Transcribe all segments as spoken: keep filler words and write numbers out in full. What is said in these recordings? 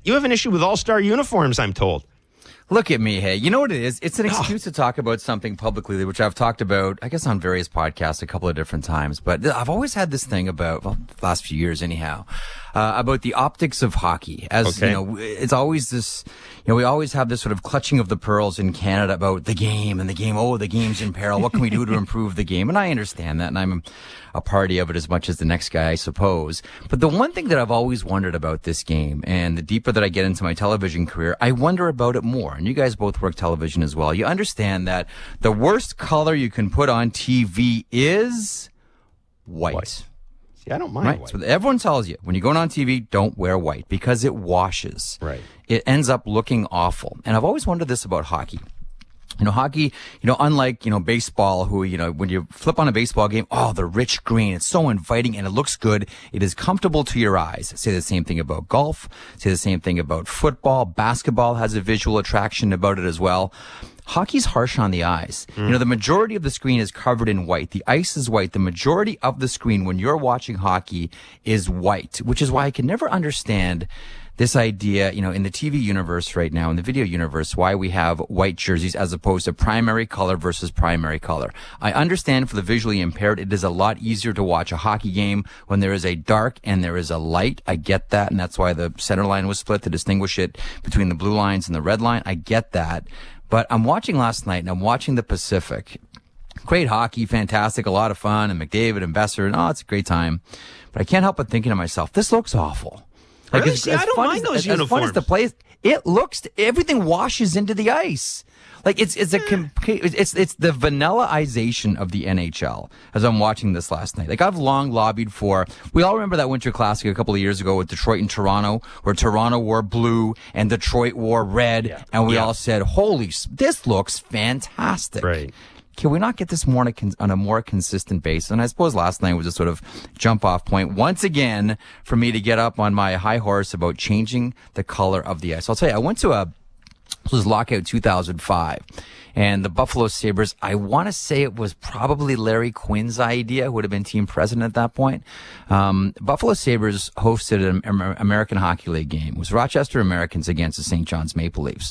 You have an issue with all-star uniforms, I'm told. Look at me, hey. You know what it is? It's an excuse oh. to talk about something publicly, which I've talked about, I guess, on various podcasts a couple of different times. But I've always had this thing about, well, the last few years anyhow, uh, about the optics of hockey. As, okay. you know, it's always this, you know, we always have this sort of clutching of the pearls in Canada about the game and the game. Oh, the game's in peril. What can we do to improve the game? And I understand that, and I'm a party of it as much as the next guy, I suppose. But the one thing that I've always wondered about this game, and the deeper that I get into my television career, I wonder about it more. And you guys both work television as well. You understand that the worst color you can put on T V is white. white. See, I don't mind right? white. So everyone tells you, when you go on T V, don't wear white because it washes. Right. It ends up looking awful. And I've always wondered this about hockey. You know, hockey, you know, unlike, you know, baseball, who, you know, when you flip on a baseball game, oh, the rich green, it's so inviting and it looks good. It is comfortable to your eyes. Say the same thing about golf. Say the same thing about football. Basketball has a visual attraction about it as well. Hockey's harsh on the eyes. Mm. You know, the majority of the screen is covered in white. The ice is white. The majority of the screen when you're watching hockey is white, which is why I can never understand this idea, you know, in the T V universe right now, in the video universe, why we have white jerseys as opposed to primary color versus primary color. I understand for the visually impaired, it is a lot easier to watch a hockey game when there is a dark and there is a light. I get that, and that's why the center line was split to distinguish it between the blue lines and the red line. I get that. But I'm watching last night, and I'm watching the Pacific. Great hockey, fantastic, a lot of fun, and McDavid and Besser, and oh, it's a great time. But I can't help but thinking to myself, this looks awful. Like, really? as, See, as I don't fun mind as, those as, uniforms. As fun as the play, it looks, everything washes into the ice. Like, it's, it's a, it's, it's the vanillaization of the N H L as I'm watching this last night. Like, I've long lobbied for, we all remember that Winter Classic a couple of years ago with Detroit and Toronto, where Toronto wore blue and Detroit wore red. Yeah. And we yeah. all said, holy, this looks fantastic. Right. Can we not get this more on a, con- on a more consistent basis? And I suppose last night was a sort of jump off point once again for me to get up on my high horse about changing the color of the ice. I'll tell you, I went to a, this was lockout two thousand five, and the Buffalo Sabres, I want to say it was probably Larry Quinn's idea, who would have been team president at that point. Um, Buffalo Sabres hosted an American Hockey League game. It was Rochester Americans against the Saint John's Maple Leafs.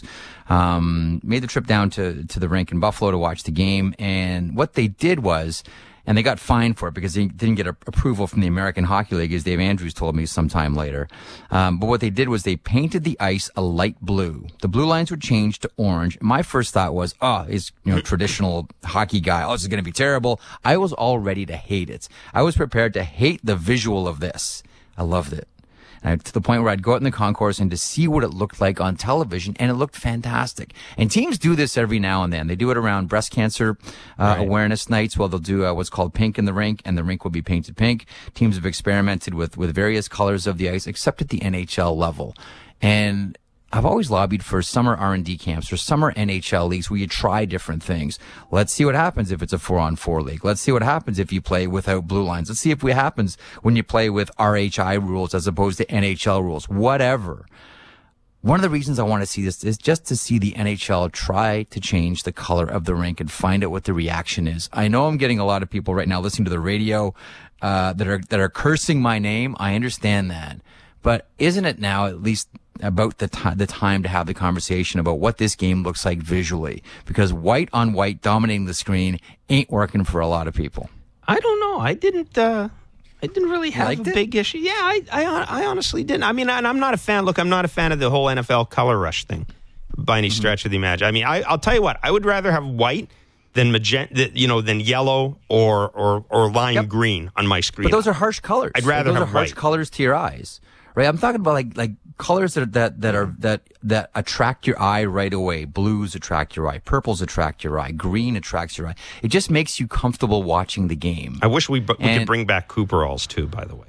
Um, made the trip down to, to the rink in Buffalo to watch the game, and what they did was, and they got fined for it because they didn't get a, approval from the American Hockey League, as Dave Andrews told me sometime later. Um, but what they did was they painted the ice a light blue. The blue lines were changed to orange. My first thought was, oh, it's, you know, traditional hockey guy. Oh, this is going to be terrible. I was all ready to hate it. I was prepared to hate the visual of this. I loved it. Uh, to the point where I'd go out in the concourse and to see what it looked like on television, and it looked fantastic. And teams do this every now and then. They do it around breast cancer uh, right. awareness nights. Well, they'll do uh, what's called pink in the rink, and the rink will be painted pink. Teams have experimented with, with various colors of the ice, except at the N H L level. And I've always lobbied for summer R and D camps or summer N H L leagues where you try different things. Let's see what happens if it's a four-on-four league. Let's see what happens if you play without blue lines. Let's see if what happens when you play with R H I rules as opposed to N H L rules. Whatever. One of the reasons I want to see this is just to see the N H L try to change the color of the rink and find out what the reaction is. I know I'm getting a lot of people right now listening to the radio uh, that are that are cursing my name. I understand that. But isn't it now at least about the time the time to have the conversation about what this game looks like visually? Because white on white dominating the screen ain't working for a lot of people. I don't know. I didn't. Uh, I didn't really have a it? big issue. Yeah, I, I, I honestly didn't. I mean, I, I'm not a fan. Look, I'm not a fan of the whole N F L color rush thing by any mm-hmm. stretch of the imagination. I mean, I, I'll tell you what. I would rather have white than magenta, you know, than yellow or or or lime yep. green on my screen. But those are harsh colors. I'd rather those have are harsh white. colors to your eyes. Right, I'm talking about like like colors that are, that that are that that attract your eye right away. Blues attract your eye, purples attract your eye, green attracts your eye. It just makes you comfortable watching the game. I wish we we and could bring back Cooperalls too. By the way,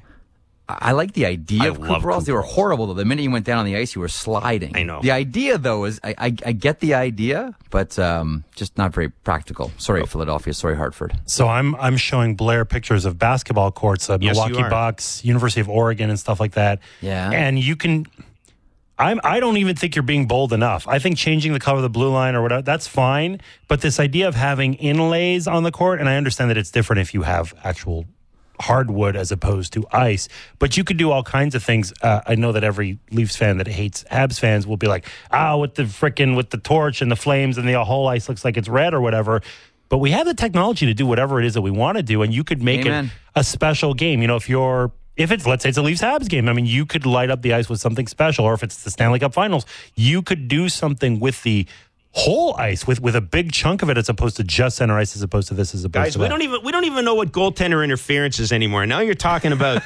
I like the idea I of Cooperalls. They were horrible though. The minute you went down on the ice, you were sliding. I know. The idea though is I I, I get the idea, but um, just not very practical. Sorry, oh. Philadelphia. Sorry, Hartford. So I'm I'm showing Blair pictures of basketball courts at yes, Milwaukee Bucks, University of Oregon, and stuff like that. Yeah. And you can. I'm, I don't even think you're being bold enough. I think changing the color of the blue line or whatever, that's fine. But this idea of having inlays on the court, and I understand that it's different if you have actual hardwood as opposed to ice. But you could do all kinds of things. Uh, I know that every Leafs fan that hates Habs fans will be like, ah, with the frickin' with the torch and the flames and the whole ice looks like it's red or whatever. But we have the technology to do whatever it is that we want to do, and you could make Amen. it a special game. You know, if you're If it's, let's say it's a Leafs Habs game, I mean, you could light up the ice with something special. Or if it's the Stanley Cup Finals, you could do something with the whole ice, with, with a big chunk of it, as opposed to just center ice, as opposed to this, as opposed Guys, to we that. don't even we don't even know what goaltender interference is anymore. Now you're talking about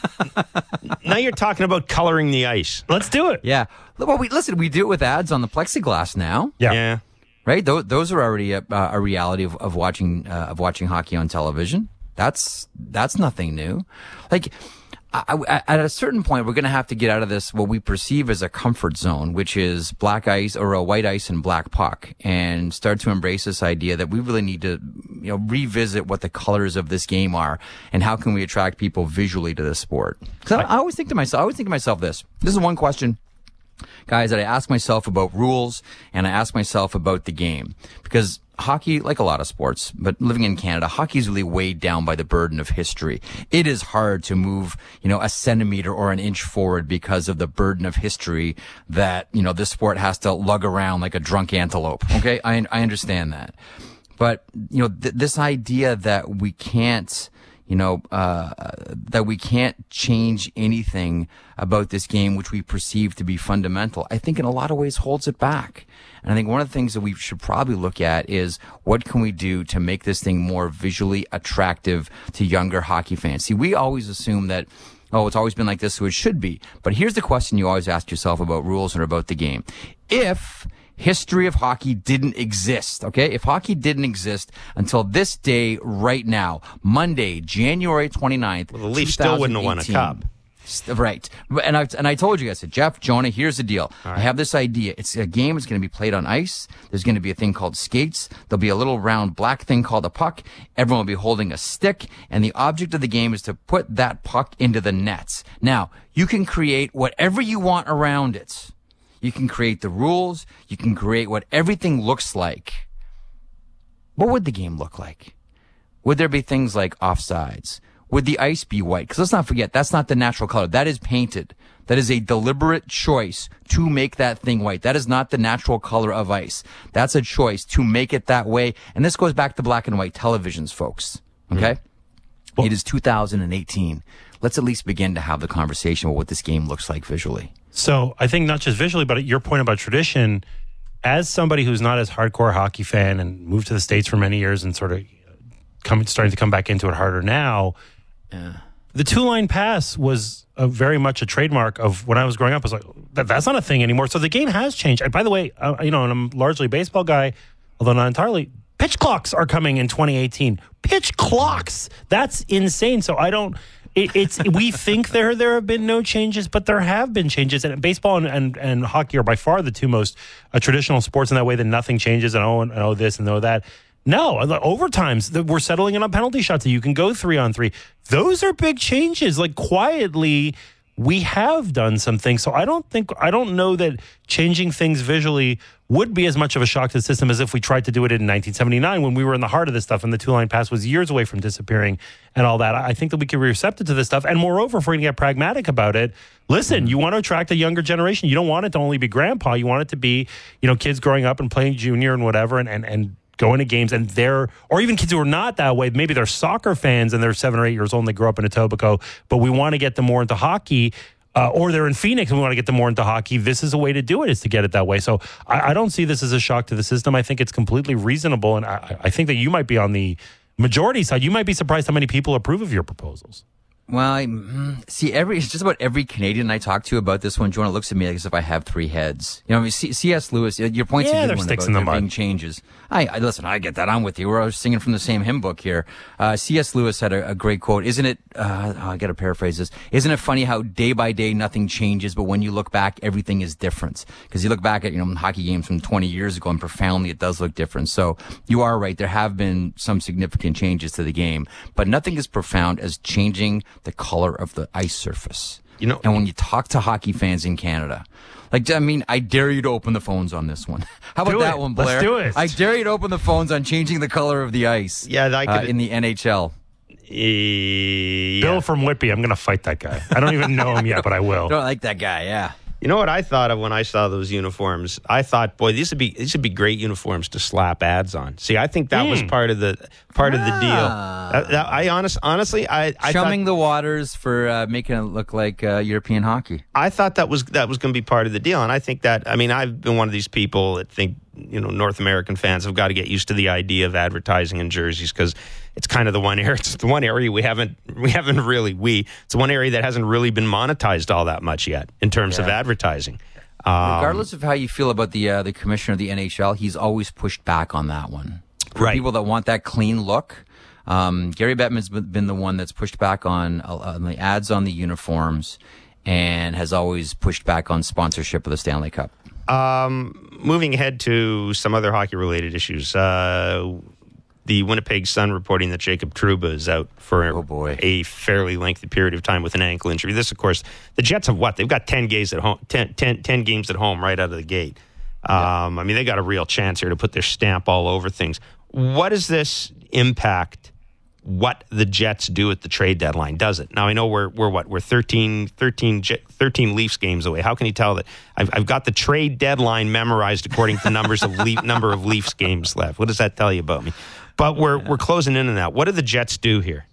now you're talking about coloring the ice. Let's do it. Yeah. Well, we listen. We do it with ads on the plexiglass now. Yeah. Yeah. Right. Those, those are already a, a reality of, of watching uh, of watching hockey on television. That's that's nothing new. Like. I, I, at a certain point, we're going to have to get out of this, what we perceive as a comfort zone, which is black ice or a white ice and black puck, and start to embrace this idea that we really need to, you know, revisit what the colors of this game are and how can we attract people visually to this sport. Because I, I always think to myself, I always think to myself this, this is one question, guys, that I ask myself about rules and I ask myself about the game. Because hockey, like a lot of sports, but living in Canada, hockey is really weighed down by the burden of history. It is hard to move, you know, a centimeter or an inch forward because of the burden of history that, you know, this sport has to lug around like a drunk antelope. Okay. I, I understand that. But, you know, th- this idea that we can't, you know, uh, that we can't change anything about this game, which we perceive to be fundamental, I think in a lot of ways holds it back. And I think one of the things that we should probably look at is what can we do to make this thing more visually attractive to younger hockey fans? See, we always assume that, oh, it's always been like this, so it should be. But here's the question you always ask yourself about rules and about the game. If history of hockey didn't exist, okay? If hockey didn't exist until this day right now, Monday, January twenty-ninth, Well, the Leafs still wouldn't have won a cup. Right. And I and I told you, I said, Jeff, Jonah, here's the deal. Right. I have this idea. It's a game that's going to be played on ice. There's going to be a thing called skates. There'll be a little round black thing called a puck. Everyone will be holding a stick. And the object of the game is to put that puck into the nets. Now, you can create whatever you want around it. You can create the rules. You can create what everything looks like. What would the game look like? Would there be things like offsides? Would the ice be white? Because let's not forget, that's not the natural color. That is painted. That is a deliberate choice to make that thing white. That is not the natural color of ice. That's a choice to make it that way. And this goes back to black and white televisions, folks. Okay? Mm-hmm. Well, it is two thousand eighteen. Let's at least begin to have the conversation about what this game looks like visually. So I think not just visually, but your point about tradition, as somebody who's not as hardcore hockey fan and moved to the States for many years and sort of come, starting to come back into it harder now, yeah. The two-line pass was a very much a trademark of when I was growing up. I was like, that, that's not a thing anymore. So the game has changed. And by the way, uh, you know, and I'm largely a baseball guy, although not entirely. Pitch clocks are coming in twenty eighteen. Pitch clocks. That's insane. So I don't, it, it's, we think there, there have been no changes, but there have been changes. And baseball and, and, and hockey are by far the two most uh, traditional sports in that way that nothing changes and oh, and oh this and oh that. No, the overtimes, we're settling in on penalty shots that you can go three on three. Those are big changes. Like quietly, we have done some things. So I don't think, I don't know that changing things visually would be as much of a shock to the system as if we tried to do it in nineteen seventy-nine when we were in the heart of this stuff and the two-line pass was years away from disappearing and all that. I think that we could be receptive to this stuff. And moreover, if we're going to get pragmatic about it, listen, you want to attract a younger generation. You don't want it to only be grandpa. You want it to be, you know, kids growing up and playing junior and whatever and, and, and going to games, and they're, or even kids who are not that way, maybe they're soccer fans and they're seven or eight years old and they grew up in Etobicoke, but we want to get them more into hockey, uh, or they're in Phoenix and we want to get them more into hockey. This is a way to do it, is to get it that way. So I, I don't see this as a shock to the system. I think it's completely reasonable, and I, I think that you might be on the majority side. You might be surprised how many people approve of your proposals. Well, I, see, every it's just about every Canadian I talk to about this one, Jonah, looks at me like as if I have three heads. You know, I mean, C S. Lewis, your point's yeah, a good one sticks about in the there being mud. changes. I, I listen, I get that. I'm with you. We're singing from the same hymn book here. Uh, C S. Lewis had a, a great quote. Isn't it? Uh, oh, I got to paraphrase this. Isn't it funny how day by day nothing changes, but when you look back, everything is different? Because you look back at you know hockey games from twenty years ago, and profoundly it does look different. So you are right. There have been some significant changes to the game, but nothing as profound as changing the color of the ice surface. You know, and when you talk to hockey fans in Canada, like, I mean, I dare you to open the phones on this one. How about do that it. one, Blair? Let's do it. I dare you to open the phones on changing the color of the ice. Yeah, I could, uh, in the N H L. Yeah. Bill from Whitby. I'm going to fight that guy. I don't even know him yet, but I will. Don't like that guy, yeah. You know what I thought of when I saw those uniforms? I thought, boy, these would be these would be great uniforms to slap ads on. See, I think that mm. was part of the part ah. of the deal. That, that, I honest, honestly, I, I chumming thought, the waters for uh, making it look like uh, European hockey. I thought that was that was going to be part of the deal, and I think that. I mean, I've been one of these people that think you know North American fans have got to get used to the idea of advertising in jerseys because it's kind of the one area. It's the one area we haven't we haven't really we. It's the one area that hasn't really been monetized all that much yet in terms yeah. of advertising. Um, Regardless of how you feel about the uh, the commissioner of the N H L, he's always pushed back on that one. For right. people that want that clean look, um, Gary Bettman's been the one that's pushed back on, uh, on the ads on the uniforms and has always pushed back on sponsorship of the Stanley Cup. Um, moving ahead to some other hockey-related issues. Uh, the Winnipeg Sun reporting that Jacob Trouba is out for oh boy. a fairly lengthy period of time with an ankle injury. This, of course, the Jets have what? They've got ten games at home, ten, ten, ten games at home right out of the gate. Yeah. Um, I mean, they got a real chance here to put their stamp all over things. What does this impact what the Jets do at the trade deadline? Does it? Now, I know we're we're what? We're thirteen, thirteen, thirteen Leafs games away. How can you tell that? I've, I've got the trade deadline memorized according to the numbers of Leaf, number of Leafs games left. What does that tell you about me? But we're yeah. we're closing in on that. What do the Jets do here?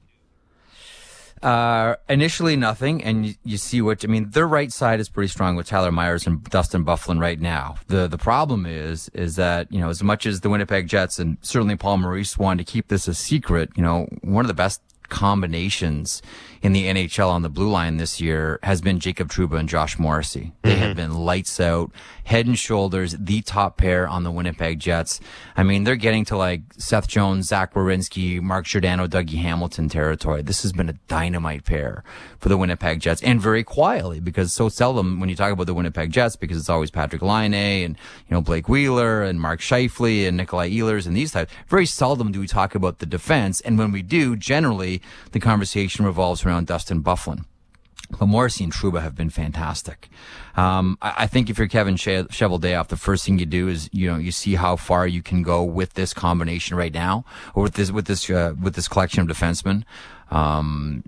Uh, initially nothing, and you, you see what, I mean, their right side is pretty strong with Tyler Myers and Dustin Byfuglien right now. The, the problem is, is that, you know, as much as the Winnipeg Jets and certainly Paul Maurice wanted to keep this a secret, you know, one of the best combinations in the N H L on the blue line this year has been Jacob Trouba and Josh Morrissey. They mm-hmm. have been lights out, head and shoulders, the top pair on the Winnipeg Jets. I mean, they're getting to like Seth Jones, Zach Werenski, Mark Giordano, Dougie Hamilton territory. This has been a dynamite pair for the Winnipeg Jets, and very quietly, because so seldom when you talk about the Winnipeg Jets, because it's always Patrick Laine and, you know, Blake Wheeler and Mark Scheifele and Nikolai Ehlers and these types. Very seldom do we talk about the defense, and when we do, generally the conversation revolves around Dustin Byfuglien. But Morrissey and Trouba have been fantastic. Um, I, I think if you're Kevin she- Cheveldayoff, the first thing you do is, you know, you see how far you can go with this combination right now, or with this, with this, uh, with this collection of defensemen. Um,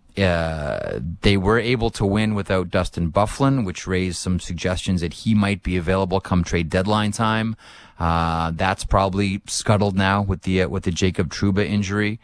uh, they were able to win without Dustin Byfuglien, which raised some suggestions that he might be available come trade deadline time. Uh, that's probably scuttled now with the, uh, with the Jacob Trouba injury.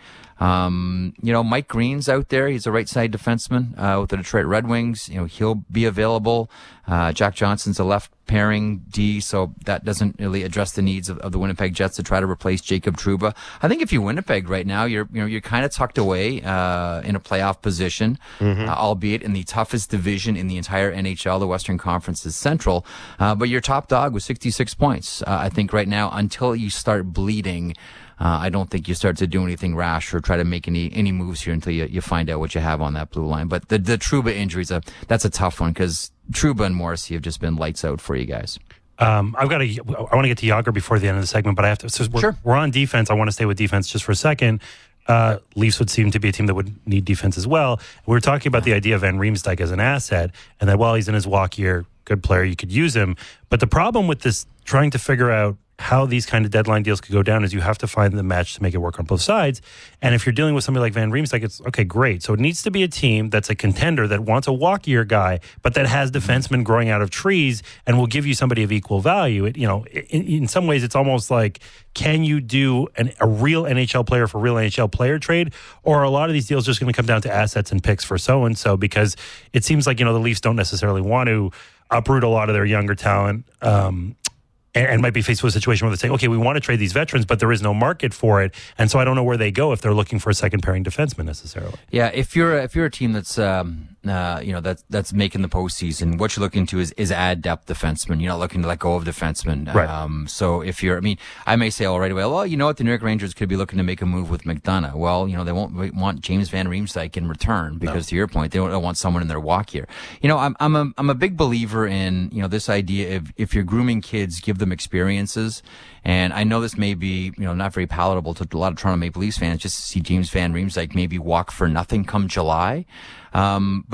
Um, you know, Mike Green's out there. He's a right side defenseman, uh, with the Detroit Red Wings. You know, he'll be available. Uh, Jack Johnson's a left pairing D, so that doesn't really address the needs of, of the Winnipeg Jets to try to replace Jacob Trouba. I think if you're Winnipeg right now, you're, you know, you're kind of tucked away, uh, in a playoff position, mm-hmm. uh, albeit in the toughest division in the entire N H L. The Western Conference is Central. Uh, but you're top dog with sixty-six points. Uh, I think right now, until you start bleeding, Uh, I don't think you start to do anything rash or try to make any, any moves here until you, you find out what you have on that blue line. But the, the Trouba injury is a, that's a tough one because Trouba and Morrissey have just been lights out for you guys. Um, I've got to, I want to get to Yager before the end of the segment, but I have to, so we're, sure. we're on defense. I want to stay with defense just for a second. Uh, Leafs would seem to be a team that would need defense as well. We were talking about the idea of Van Riemsdyk as an asset and that while he's in his walk year, good player, you could use him. But the problem with this, trying to figure out how these kind of deadline deals could go down is you have to find the match to make it work on both sides. And if you're dealing with somebody like Van Riemsdyk, it's okay, great. So it needs to be a team that's a contender that wants a walkier guy, but that has defensemen growing out of trees and will give you somebody of equal value. It, you know, in, in some ways, it's almost like, can you do an, a real N H L player for real N H L player trade? Or are a lot of these deals just going to come down to assets and picks for so-and-so? Because it seems like, you know, the Leafs don't necessarily want to uproot a lot of their younger talent, um, and might be faced with a situation where they say, okay, we want to trade these veterans, but there is no market for it. And so I don't know where they go if they're looking for a second pairing defenseman necessarily. Yeah, if you're if you're a team that's um, uh, you know that's that's making the postseason, what you're looking to is is add depth defensemen. You're not looking to let go of defensemen. Right. Um, so if you're, I mean, I may say all right away, well, you know what, the New York Rangers could be looking to make a move with McDonough. Well, you know, they won't want James Van Riemsdyk in return because no. to your point, they don't want someone in their walk here. You know, I'm I'm a I'm a big believer in, you know, this idea of if you're grooming kids, give them experiences. And I know this may be, you know, not very palatable to a lot of Toronto Maple Leafs fans just to see James Van Riemsdyk maybe walk for nothing come July. Um, but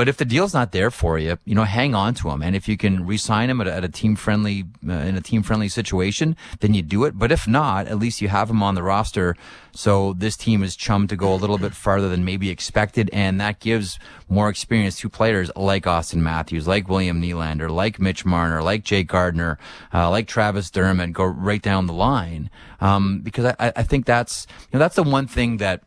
but if the deal's not there for you, you know, hang on to him. And if you can re-sign him at a, at a team friendly, uh, in a team friendly situation, then you do it. But if not, at least you have him on the roster. So this team is chummed to go a little bit farther than maybe expected. And that gives more experience to players like Auston Matthews, like William Nylander, like Mitch Marner, like Jake Gardiner, uh, like Travis Dermott, go right down the line. Um, because I, I think that's, you know, that's the one thing that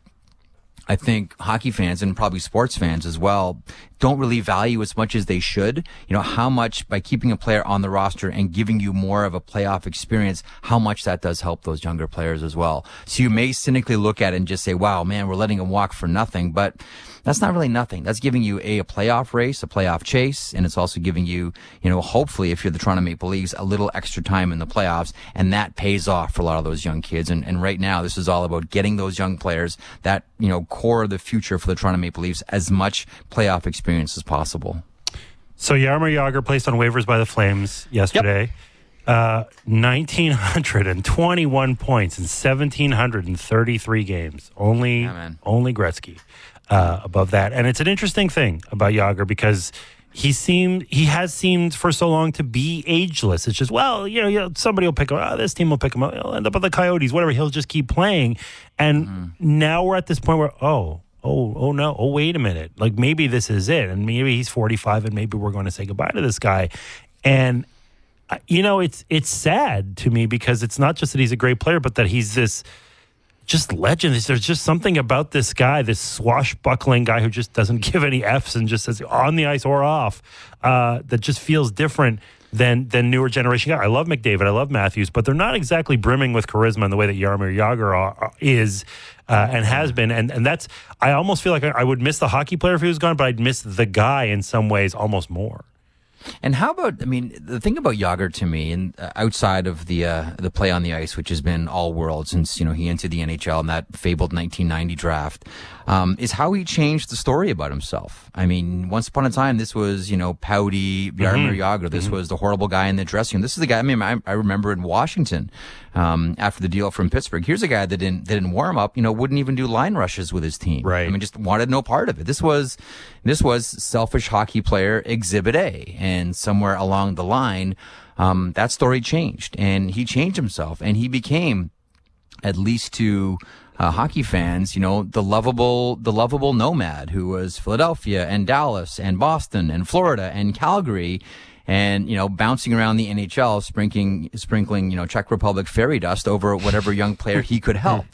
I think hockey fans and probably sports fans as well don't really value as much as they should. You know, how much by keeping a player on the roster and giving you more of a playoff experience, how much that does help those younger players as well. So you may cynically look at it and just say, wow, man, we're letting him walk for nothing. But that's not really nothing. That's giving you a, a playoff race, a playoff chase, and it's also giving you, you know, hopefully if you're the Toronto Maple Leafs, a little extra time in the playoffs, and that pays off for a lot of those young kids. And, and right now, this is all about getting those young players, that, you know, core of the future for the Toronto Maple Leafs, as much playoff experience as possible. So Jaromir Jagr placed on waivers by the Flames yesterday. Yep. Uh, one thousand nine hundred twenty-one points in one thousand seven hundred thirty-three games. Only, yeah, only Gretzky uh, above that. And it's an interesting thing about Jagr because he seemed, he has seemed for so long to be ageless. It's just, well, you know, you know somebody will pick him up. Oh, this team will pick him up. He'll end up with the Coyotes, whatever. He'll just keep playing. And mm-hmm. now we're at this point where, oh, oh, oh no, oh, wait a minute. Like maybe this is it. And maybe he's forty-five and maybe we're going to say goodbye to this guy. And you know, it's it's sad to me because it's not just that he's a great player, but that he's this just legend. There's just something about this guy, this swashbuckling guy who just doesn't give any F's and just says on the ice or off, uh, that just feels different than than newer generation guy. I love McDavid, I love Matthews, but they're not exactly brimming with charisma in the way that Jaromir Jagr is uh, and has been. And and that's, I almost feel like I, I would miss the hockey player if he was gone, but I'd miss the guy in some ways almost more. And how about, I mean, the thing about Jagr to me, and uh, outside of the uh, the play on the ice, which has been all world since, you know, he entered the N H L in that fabled nineteen ninety draft, um, is how he changed the story about himself. I mean, once upon a time, this was, you know, pouty Jaromir mm-hmm. Jagr. This mm-hmm. was the horrible guy in the dressing room. This is the guy, I mean, I, I remember in Washington, um, after the deal from Pittsburgh, here's a guy that didn't, that didn't warm up, you know, wouldn't even do line rushes with his team. Right. I mean, just wanted no part of it. This was, this was selfish hockey player exhibit A. And somewhere along the line, um, that story changed, and he changed himself, and he became, at least to uh, hockey fans, you know, the lovable, the lovable nomad who was Philadelphia and Dallas and Boston and Florida and Calgary, and, you know, bouncing around the N H L, sprinkling, sprinkling, you know, Czech Republic fairy dust over whatever young player he could help.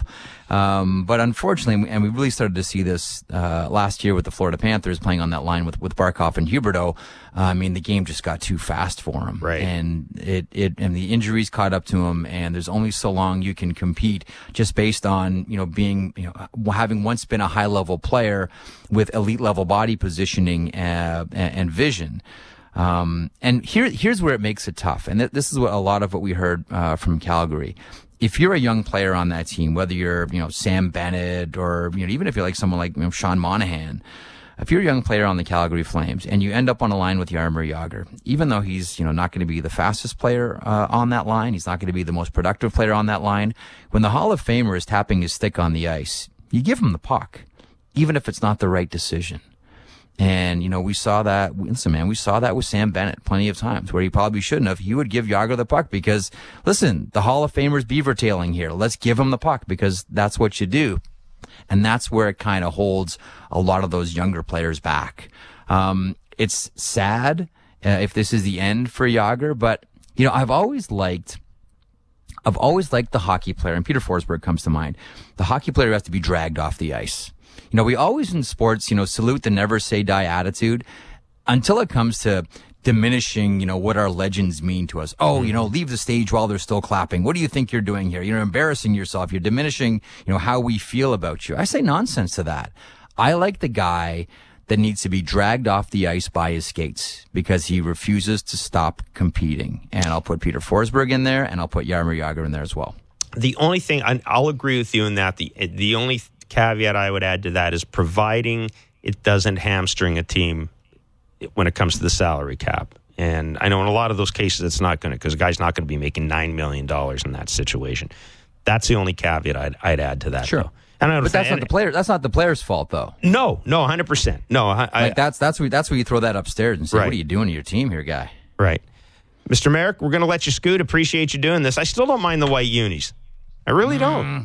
Um, but unfortunately, and we really started to see this uh, last year with the Florida Panthers playing on that line with, with Barkov and Huberdeau. Uh, I mean, the game just got too fast for him, right? And it, it and the injuries caught up to him. And there's only so long you can compete just based on, you know, being, you know, having once been a high level player with elite level body positioning uh, and, and vision. Um, and here, here's where it makes it tough. And th- this is what a lot of what we heard uh, from Calgary. If you're a young player on that team, whether you're, you know, Sam Bennett or, you know, even if you're like someone like, you know, Sean Monahan, if you're a young player on the Calgary Flames and you end up on a line with Jaromir Jagr, even though he's, you know, not going to be the fastest player uh, on that line, he's not going to be the most productive player on that line, when the Hall of Famer is tapping his stick on the ice, you give him the puck, even if it's not the right decision. And, you know, we saw that, listen, man, we saw that with Sam Bennett plenty of times where he probably shouldn't have. He would give Jagr the puck because, listen, the Hall of Famer's beaver tailing here. Let's give him the puck because that's what you do. And that's where it kind of holds a lot of those younger players back. Um, it's sad uh, if this is the end for Jagr, but, you know, I've always liked, I've always liked the hockey player, and Peter Forsberg comes to mind, the hockey player who has to be dragged off the ice. You know, we always in sports, you know, salute the never say die attitude until it comes to diminishing, you know, what our legends mean to us. Oh, you know, leave the stage while they're still clapping. What do you think you're doing here? You're embarrassing yourself. You're diminishing, you know, how we feel about you. I say nonsense to that. I like the guy that needs to be dragged off the ice by his skates because he refuses to stop competing. And I'll put Peter Forsberg in there, and I'll put Jaromir Jagr in there as well. The only thing, I'll agree with you in that, the the only caveat I would add to that is providing it doesn't hamstring a team when it comes to the salary cap. And I know in a lot of those cases it's not going to, because a guy's not going to be making nine million dollars in that situation. That's the only caveat I'd, I'd add to that. Sure. Though. And I But that's not and- the player. That's not the player's fault, though. No, no, one hundred percent. No, I, I, Like that's that's where that's where you throw that upstairs and say, Right. "What are you doing to your team here, guy?" right. Mister Merrick, we're going to let you scoot. Appreciate you doing this. I still don't mind the white unis. I really don't.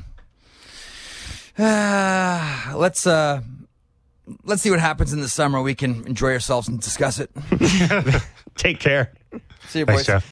Uh, let's uh, let's see what happens in the summer. We can enjoy ourselves and discuss it. Take care. See you, Thanks, boys. Jeff.